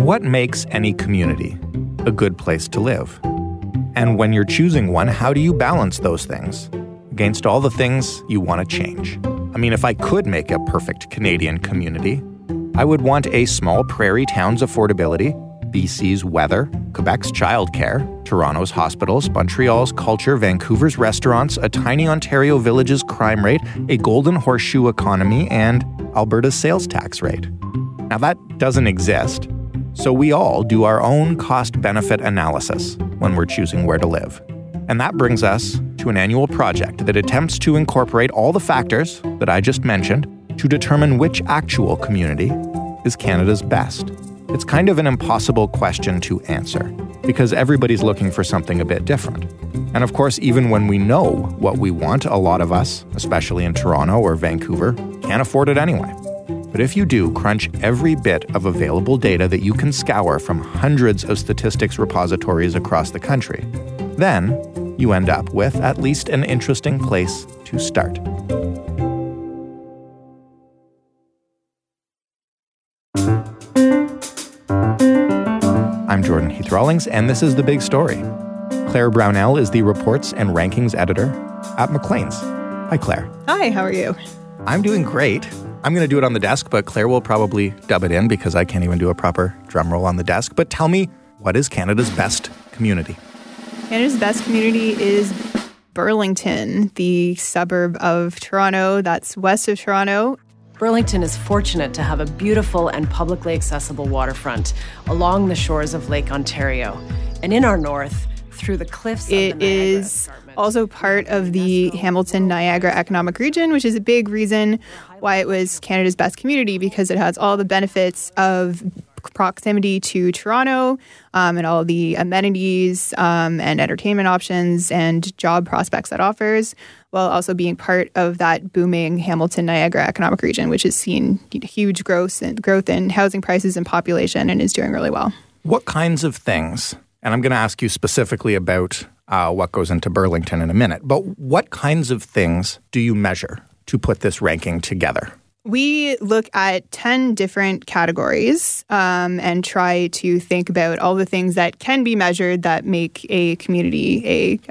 What makes any community a good place to live? And when you're choosing one, how do you balance those things against all the things you want to change? I mean, if I could make a perfect Canadian community, I would want a small prairie town's affordability, BC's weather, Quebec's childcare, Toronto's hospitals, Montreal's culture, Vancouver's restaurants, a tiny Ontario village's crime rate, a golden horseshoe economy, and Alberta's sales tax rate. Now that doesn't exist, so we all do our own cost-benefit analysis when we're choosing where to live. And that brings us to an annual project that attempts to incorporate all the factors that I just mentioned to determine which actual community is Canada's best. It's kind of an impossible question to answer because everybody's looking for something a bit different. And of course, even when we know what we want, a lot of us, especially in Toronto or Vancouver, can't afford it anyway. But if you do crunch every bit of available data that you can scour from hundreds of statistics repositories across the country, then you end up with at least an interesting place to start. I'm Jordan Heath-Rawlings, and this is The Big Story. Claire Brownell is the Reports and Rankings Editor at Maclean's. Hi, Claire. Hi, how are you? I'm doing great. I'm going to do it on the desk, but Claire will probably dub it in because I can't even do a proper drum roll on the desk. But tell me, what is Canada's best community? Canada's best community is Burlington, the suburb of Toronto that's west of Toronto. Burlington is fortunate to have a beautiful and publicly accessible waterfront along the shores of Lake Ontario. And in our north, through the cliffs of the Niagara is also part of the Hamilton-Niagara Economic Region, which is a big reason why it was Canada's best community, because it has all the benefits of proximity to Toronto and all the amenities and entertainment options and job prospects that offers, while also being part of that booming Hamilton-Niagara Economic Region, which has seen huge growth in housing prices and population and is doing really well. What kinds of things, and I'm going to ask you specifically about what goes into Burlington in a minute, but what kinds of things do you measure to put this ranking together? We look at 10 different categories and try to think about all the things that can be measured that make a community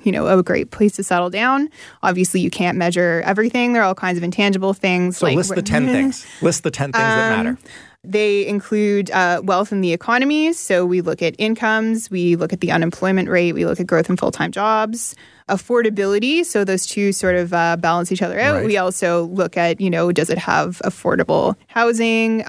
a great place to settle down. Obviously, you can't measure everything. There are all kinds of intangible things. So list the 10 things. List the 10 things that matter. They include wealth in the economy. So we look at incomes, we look at the unemployment rate, we look at growth in full-time jobs, affordability. So those two sort of balance each other out. Right. We also look at, does it have affordable housing?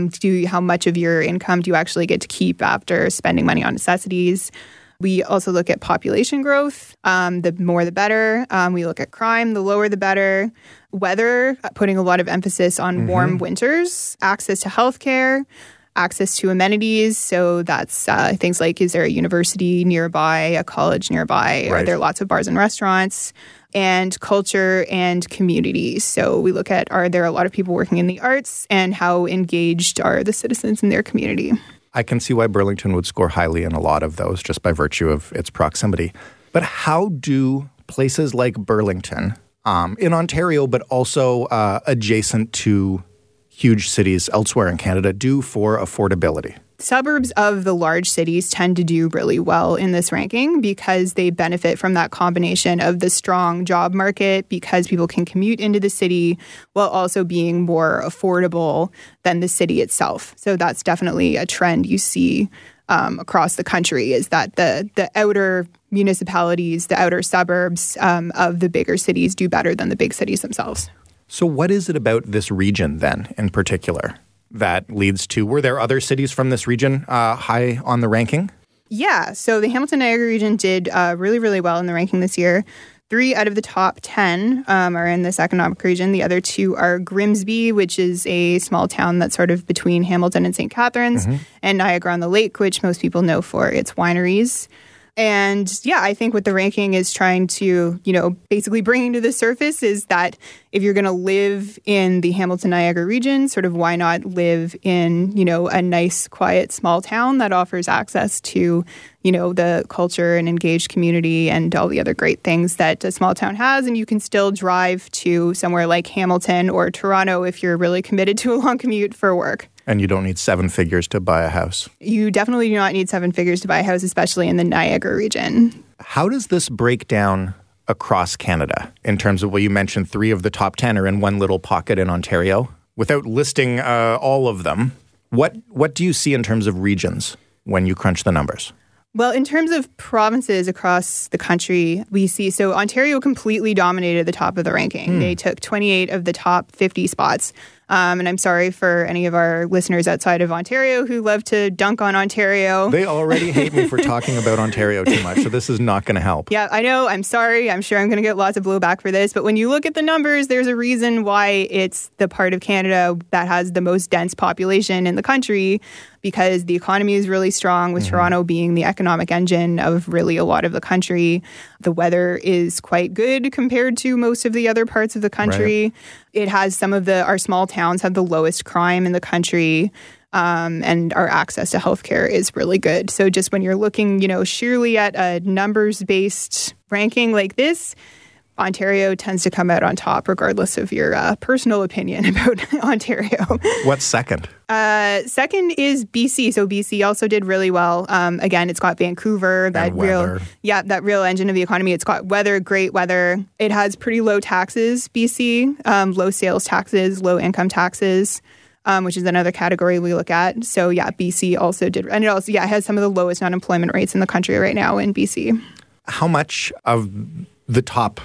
How much of your income do you actually get to keep after spending money on necessities? We also look at population growth. The more, the better. We look at crime. The lower, the better. Weather, putting a lot of emphasis on warm winters. Access to healthcare. Access to amenities. So that's things like, is there a university nearby, a college nearby? Right. Are there lots of bars and restaurants? And culture and community. So we look at, are there a lot of people working in the arts? And how engaged are the citizens in their community? I can see why Burlington would score highly in a lot of those just by virtue of its proximity. But how do places like Burlington in Ontario, but also adjacent to huge cities elsewhere in Canada, do for affordability? Suburbs of the large cities tend to do really well in this ranking because they benefit from that combination of the strong job market, because people can commute into the city while also being more affordable than the city itself. So that's definitely a trend you see across the country, is that the outer municipalities, the outer suburbs of the bigger cities do better than the big cities themselves. So what is it about this region then in particular that leads to, were there other cities from this region high on the ranking? Yeah, so the Hamilton-Niagara region did really, really well in the ranking this year. 3 out of the top 10 are in this economic region. The other 2 are Grimsby, which is a small town that's sort of between Hamilton and St. Catharines, and Niagara-on-the-Lake, which most people know for its wineries. And yeah, I think what the ranking is trying to, basically bringing to the surface is that if you're going to live in the Hamilton-Niagara region, sort of why not live in, a nice, quiet, small town that offers access to, the culture and engaged community and all the other great things that a small town has. And you can still drive to somewhere like Hamilton or Toronto if you're really committed to a long commute for work. And you don't need 7 figures to buy a house. You definitely do not need 7 figures to buy a house, especially in the Niagara region. How does this break down across Canada in terms of, well, you mentioned 3 of the top 10 are in one little pocket in Ontario. Without listing all of them, what do you see in terms of regions when you crunch the numbers? Well, in terms of provinces across the country, we see, so Ontario completely dominated the top of the ranking. They took 28 of the top 50 spots. And I'm sorry for any of our listeners outside of Ontario who love to dunk on Ontario. They already hate me for talking about Ontario too much, so this is not going to help. Yeah, I know. I'm sorry. I'm sure I'm going to get lots of blowback for this. But when you look at the numbers, there's a reason why it's the part of Canada that has the most dense population in the country, because the economy is really strong, with Toronto being the economic engine of really a lot of the country. The weather is quite good compared to most of the other parts of the country. Right. It has some of our small towns have the lowest crime in the country. And our access to healthcare is really good. So just when you're looking, sheerly at a numbers-based ranking like this, Ontario tends to come out on top, regardless of your personal opinion about Ontario. What's second? Second is BC. So BC also did really well. Again, it's got Vancouver, that real engine of the economy. It's got great weather. It has pretty low taxes, BC, low sales taxes, low income taxes. Which is another category we look at. So BC also did, and it also has some of the lowest unemployment rates in the country right now in BC. How much of the top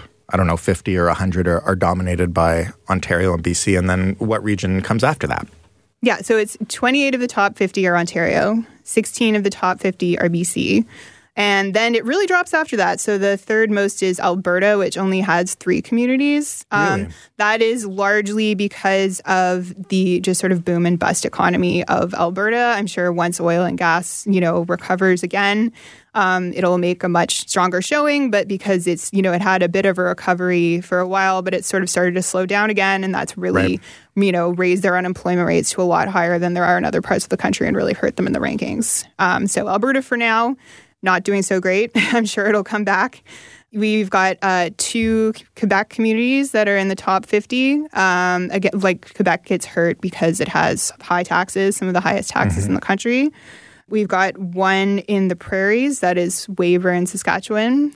50 or 100 are dominated by Ontario and BC, and then what region comes after that? Yeah, so it's 28 of the top 50 are Ontario, 16 of the top 50 are BC, and then it really drops after that. So the third most is Alberta, which only has 3 communities. Really? That is largely because of the just sort of boom and bust economy of Alberta. I'm sure once oil and gas, recovers again, it'll make a much stronger showing, but because it's, it had a bit of a recovery for a while, but it sort of started to slow down again. And that's really, raised their unemployment rates to a lot higher than there are in other parts of the country and really hurt them in the rankings. So Alberta for now, not doing so great. I'm sure it'll come back. We've got 2 Quebec communities that are in the top 50. Again, Quebec gets hurt because it has high taxes, some of the highest taxes in the country. We've got 1 in the prairies, that is Weyburn, Saskatchewan.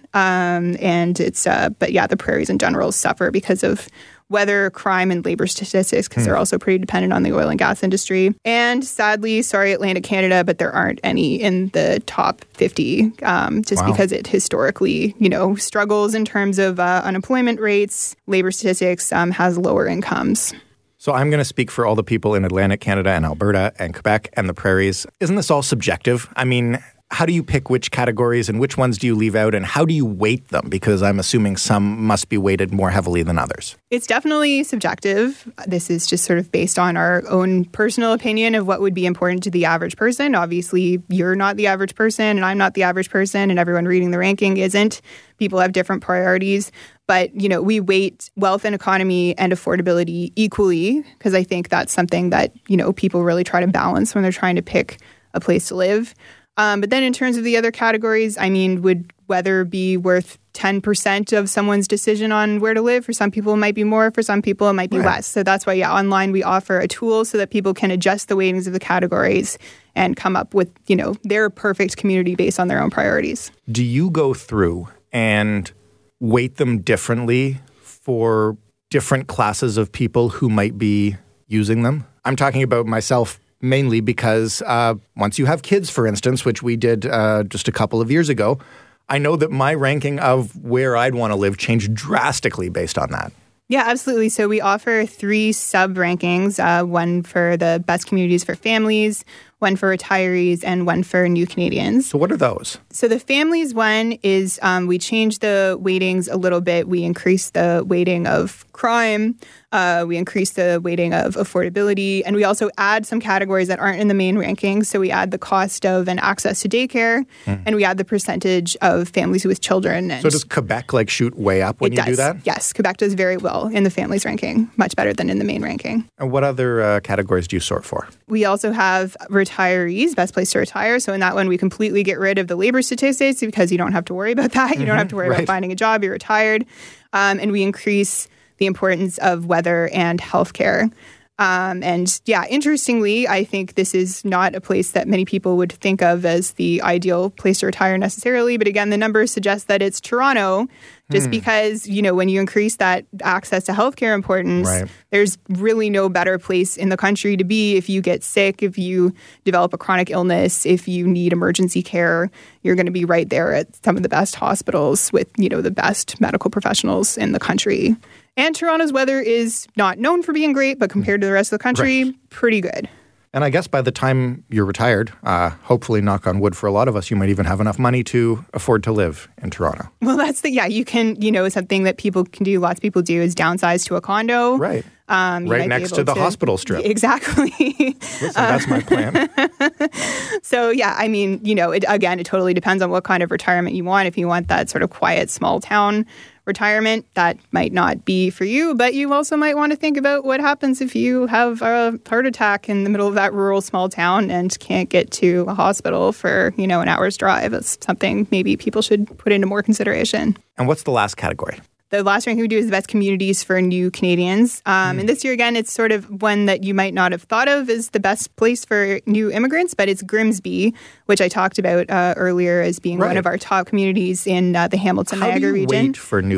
And it's, the prairies in general suffer because of weather, crime, and labor statistics, because they're also pretty dependent on the oil and gas industry. And sadly, sorry, Atlantic Canada, but there aren't any in the top 50, because it historically, struggles in terms of unemployment rates, labor statistics, has lower incomes. So I'm going to speak for all the people in Atlantic Canada and Alberta and Quebec and the prairies. Isn't this all subjective? I mean, how do you pick which categories and which ones do you leave out, and how do you weight them? Because I'm assuming some must be weighted more heavily than others. It's definitely subjective. This is just sort of based on our own personal opinion of what would be important to the average person. Obviously, you're not the average person, and I'm not the average person, and everyone reading the ranking isn't. People have different priorities. But, we weight wealth and economy and affordability equally, because I think that's something that, people really try to balance when they're trying to pick a place to live. But then in terms of the other categories, would weather be worth 10% of someone's decision on where to live? For some people, it might be more. For some people, it might be less. So that's why, online we offer a tool so that people can adjust the weightings of the categories and come up with, their perfect community based on their own priorities. Do you go through and weight them differently for different classes of people who might be using them? I'm talking about myself mainly because once you have kids, for instance, which we did just a couple of years ago, I know that my ranking of where I'd want to live changed drastically based on that. Yeah, absolutely. So we offer 3 sub-rankings, one for the best communities for families, one for retirees, and one for new Canadians. So what are those? So the families one is we changed the weightings a little bit. We increased the weighting of crime. We increase the weighting of affordability, and we also add some categories that aren't in the main rankings. So we add the cost of and access to daycare, and we add the percentage of families with children. And so does Quebec shoot way up when you do that? Yes, Quebec does very well in the families ranking, much better than in the main ranking. And what other categories do you sort for? We also have retirees, best place to retire. So in that one, we completely get rid of the labor statistics because you don't have to worry about that. You don't have to worry about finding a job. You're retired. And we increase the importance of weather and healthcare. And yeah, interestingly, I think this is not a place that many people would think of as the ideal place to retire necessarily. But again, the numbers suggest that it's Toronto, just because, when you increase that access to healthcare importance, there's really no better place in the country to be if you get sick, if you develop a chronic illness, if you need emergency care. You're going to be right there at some of the best hospitals with, the best medical professionals in the country. And Toronto's weather is not known for being great, but compared to the rest of the country, pretty good. And I guess by the time you're retired, hopefully, knock on wood for a lot of us, you might even have enough money to afford to live in Toronto. Well, you can, something that people can do, lots of people do, is downsize to a condo. Right. Right next to the hospital strip. Exactly. Listen, that's my plan. So, yeah, it totally depends on what kind of retirement you want. If you want that sort of quiet, small town retirement, that might not be for you, but you also might want to think about what happens if you have a heart attack in the middle of that rural small town and can't get to a hospital for, an hour's drive. That's something maybe people should put into more consideration. And what's the last category? The last ranking we do is the best communities for new Canadians. And this year, again, it's sort of one that you might not have thought of as the best place for new immigrants, but it's Grimsby, which I talked about earlier as being one of our top communities in the Hamilton Niagara region.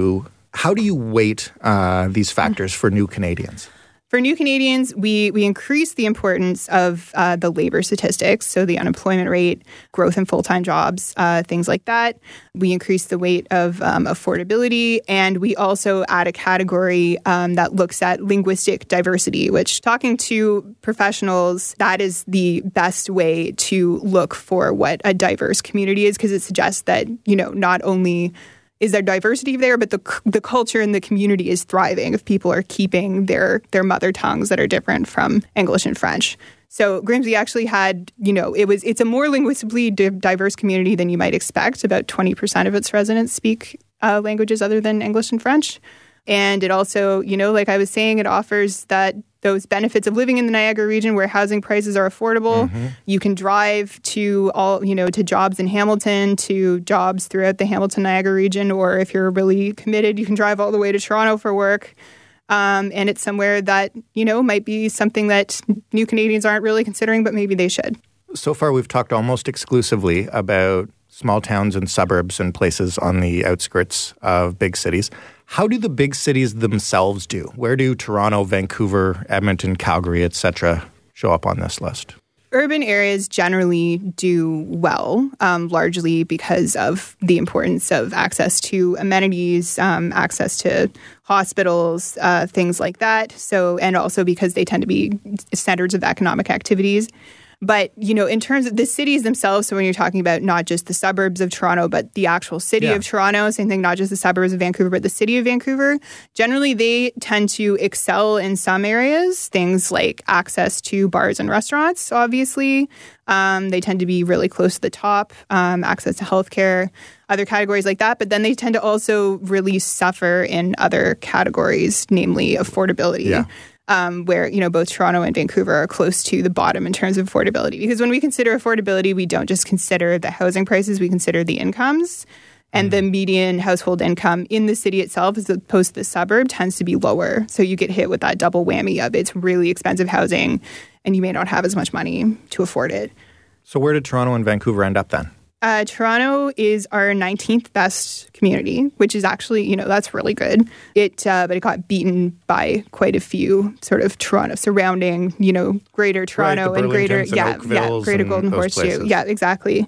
How do you weight these factors for new Canadians? For new Canadians, we increase the importance of the labor statistics, so the unemployment rate, growth in full-time jobs, things like that. We increase the weight of affordability, and we also add a category that looks at linguistic diversity, which, talking to professionals, that is the best way to look for what a diverse community is, because it suggests that, not only is there diversity there, but the culture in the community is thriving if people are keeping their mother tongues that are different from English and French. So Grimsby actually had, it's a more linguistically diverse community than you might expect. About 20% of its residents speak languages other than English and French. And it also, like I was saying, it offers those benefits of living in the Niagara region where housing prices are affordable. You can drive to to jobs in Hamilton, to jobs throughout the Hamilton Niagara region, or if you're really committed, you can drive all the way to Toronto for work. And it's somewhere that, might be something that new Canadians aren't really considering, but maybe they should. So far, we've talked almost exclusively about small towns and suburbs and places on the outskirts of big cities. How do the big cities themselves do? Where do Toronto, Vancouver, Edmonton, Calgary, etc. show up on this list? Urban areas generally do well, largely because of the importance of access to amenities, access to hospitals, things like that. So, and also because they tend to be centers of economic activities. But, in terms of the cities themselves, so when you're talking about not just the suburbs of Toronto, but the actual city of Toronto, same thing, not just the suburbs of Vancouver, but the city of Vancouver, generally they tend to excel in some areas, things like access to bars and restaurants, obviously. They tend to be really close to the top, access to healthcare, other categories like that. But then they tend to also really suffer in other categories, namely affordability. Yeah. Where, both Toronto and Vancouver are close to the bottom in terms of affordability. Because when we consider affordability, we don't just consider the housing prices, we consider the incomes. And the median household income in the city itself, as opposed to the suburb, tends to be lower. So you get hit with that double whammy of it's really expensive housing, and you may not have as much money to afford it. So where did Toronto and Vancouver end up then? Toronto is our 19th best community, which is actually, that's really good. But it got beaten by quite a few sort of Toronto surrounding, Greater Toronto and Greater Golden Horseshoe. Places. Yeah, exactly.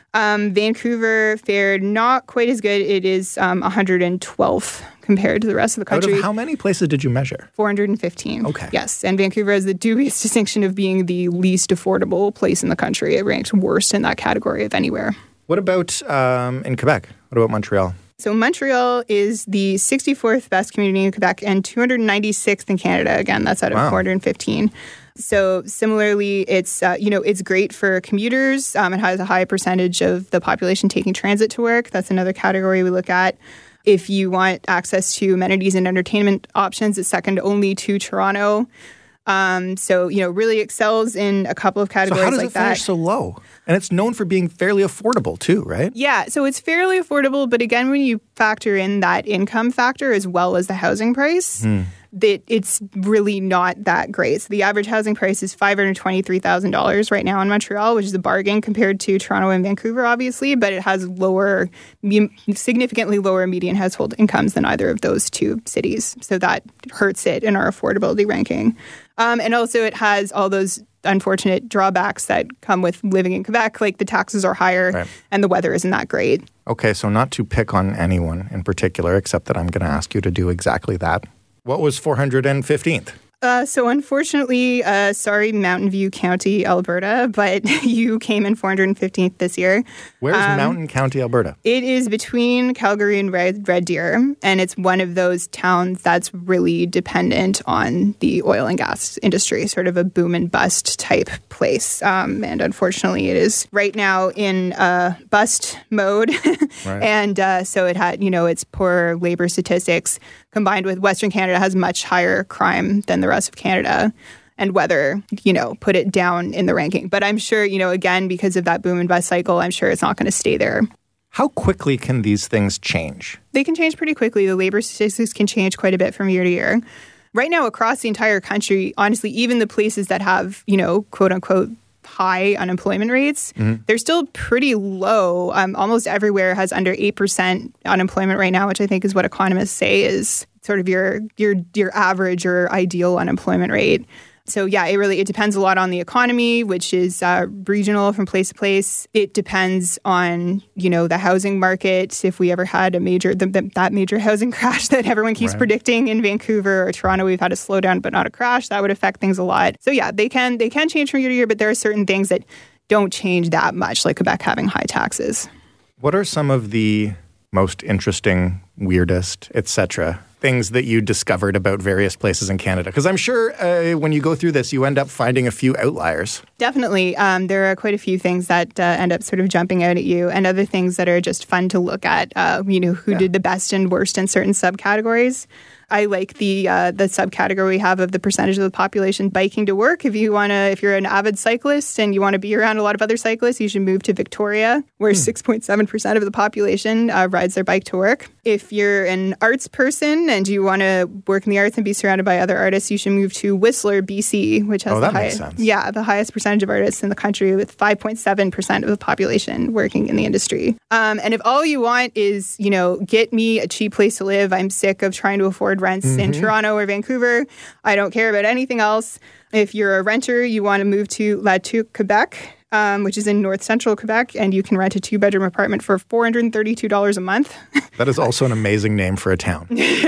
Vancouver fared not quite as good. It is 112th compared to the rest of the country. Out of how many places did you measure? 415. Okay. Yes. And Vancouver has the dubious distinction of being the least affordable place in the country. It ranked worst in that category of anywhere. What about in Quebec? What about Montreal? So Montreal is the 64th best community in Quebec and 296th in Canada. Again, that's out of 415. So similarly, it's it's great for commuters. It has a high percentage of the population taking transit to work. That's another category we look at. If you want access to amenities and entertainment options, it's second only to Toronto. So, really excels in a couple of categories like that. So how does it finish so low? And it's known for being fairly affordable too, right? Yeah, so it's fairly affordable. But again, when you factor in that income factor as well as the housing price, it's really not that great. So the average housing price is $523,000 right now in Montreal, which is a bargain compared to Toronto and Vancouver, obviously, but it has significantly lower median household incomes than either of those two cities. So that hurts it in our affordability ranking. And also it has all those unfortunate drawbacks that come with living in Quebec, like the taxes are higher and the weather isn't that great. Okay, so not to pick on anyone in particular, except that I'm going to ask you to do exactly that. What was 415th? So unfortunately, sorry, Mountain View County, Alberta, but you came in 415th this year. Where's Mountain County, Alberta? It is between Calgary and Red Deer, and it's one of those towns that's really dependent on the oil and gas industry, sort of a boom and bust type place. And unfortunately, it is right now in bust mode. And so it had, its poor labor statistics combined with Western Canada has much higher crime than the rest of Canada, and weather, put it down in the ranking. But I'm sure, again, because of that boom and bust cycle, I'm sure it's not going to stay there. How quickly can these things change? They can change pretty quickly. The labor statistics can change quite a bit from year to year. Right now, across the entire country, honestly, even the places that have, quote unquote, high unemployment rates, they're still pretty low. Almost everywhere has under 8% unemployment right now, which I think is what economists say is sort of your average or ideal unemployment rate. So yeah, it depends a lot on the economy, which is regional from place to place. It depends on, the housing market. If we ever had that major housing crash that everyone keeps predicting in Vancouver or Toronto, we've had a slowdown but not a crash. That would affect things a lot. So yeah, they can change from year to year, but there are certain things that don't change that much, like Quebec having high taxes. What are some of the most interesting, weirdest, etc., things that you discovered about various places in Canada? Because I'm sure when you go through this, you end up finding a few outliers. Definitely. There are quite a few things that end up sort of jumping out at you, and other things that are just fun to look at, who did the best and worst in certain subcategories. I like the subcategory we have of the percentage of the population biking to work. If you're an avid cyclist and you want to be around a lot of other cyclists, you should move to Victoria, where 6.7% of the population rides their bike to work. If you're an arts person and you want to work in the arts and be surrounded by other artists, you should move to Whistler, BC, which has the highest percentage of artists in the country, with 5.7% of the population working in the industry. And if all you want is, get me a cheap place to live, I'm sick of trying to afford rents in Toronto or Vancouver. I don't care about anything else. If you're a renter, you want to move to La Tuque, Quebec, which is in north central Quebec, and you can rent a 2-bedroom apartment for $432 a month. That is also an amazing name for a town.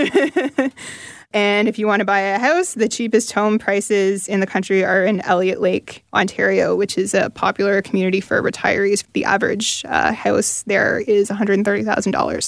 And if you want to buy a house, the cheapest home prices in the country are in Elliott Lake, Ontario, which is a popular community for retirees. The average house there is $130,000.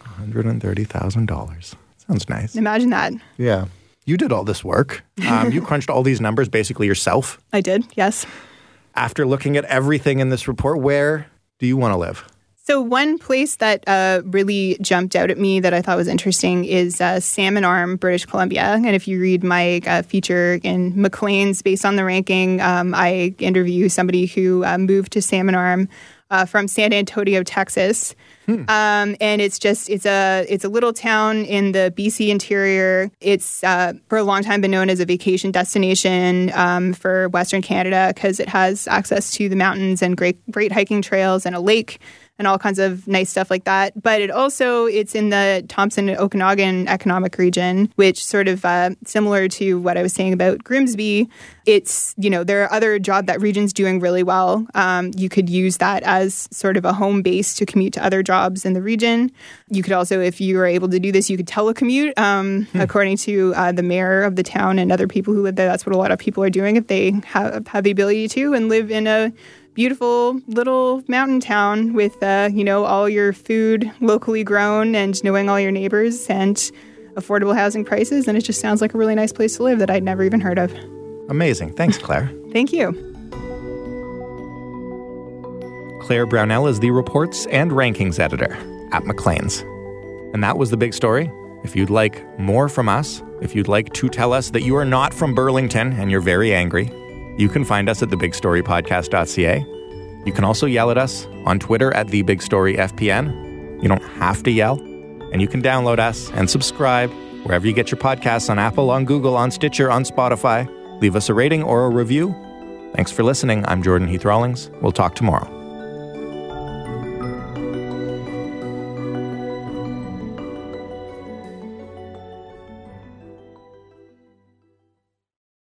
$130,000. Sounds nice. Imagine that. Yeah. You did all this work. You crunched all these numbers basically yourself. I did, yes. After looking at everything in this report, where do you want to live? So one place that really jumped out at me that I thought was interesting is Salmon Arm, British Columbia. And if you read my feature in Maclean's based on the ranking, I interview somebody who moved to Salmon Arm from San Antonio, Texas. And it's a little town in the BC interior. It's for a long time been known as a vacation destination for Western Canada because it has access to the mountains and great hiking trails and a lake and all kinds of nice stuff like that. But it's in the Thompson-Okanagan economic region, which sort of similar to what I was saying about Grimsby. It's, there are other that region's doing really well. You could use that as sort of a home base to commute to other jobs in the region. You could also, if you were able to do this, you could telecommute. According to the mayor of the town and other people who live there, that's what a lot of people are doing if they have the ability to and live in a beautiful little mountain town with, all your food locally grown and knowing all your neighbors and affordable housing prices. And it just sounds like a really nice place to live that I'd never even heard of. Amazing. Thanks, Claire. Thank you. Claire Brownell is the Reports and Rankings Editor at Maclean's. And that was the big story. If you'd like more from us, if you'd like to tell us that you are not from Burlington and you're very angry, you can find us at thebigstorypodcast.ca. You can also yell at us on Twitter at thebigstoryfpn. You don't have to yell. And you can download us and subscribe wherever you get your podcasts, on Apple, on Google, on Stitcher, on Spotify. Leave us a rating or a review. Thanks for listening. I'm Jordan Heath Rawlings. We'll talk tomorrow.